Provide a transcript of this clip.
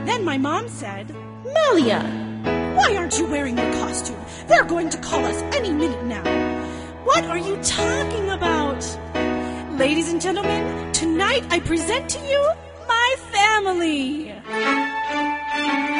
Then my mom said, "Melia, why aren't you wearing your costume? They're going to call us any minute now." "What are you talking about?" Ladies and gentlemen, tonight I present to you my family.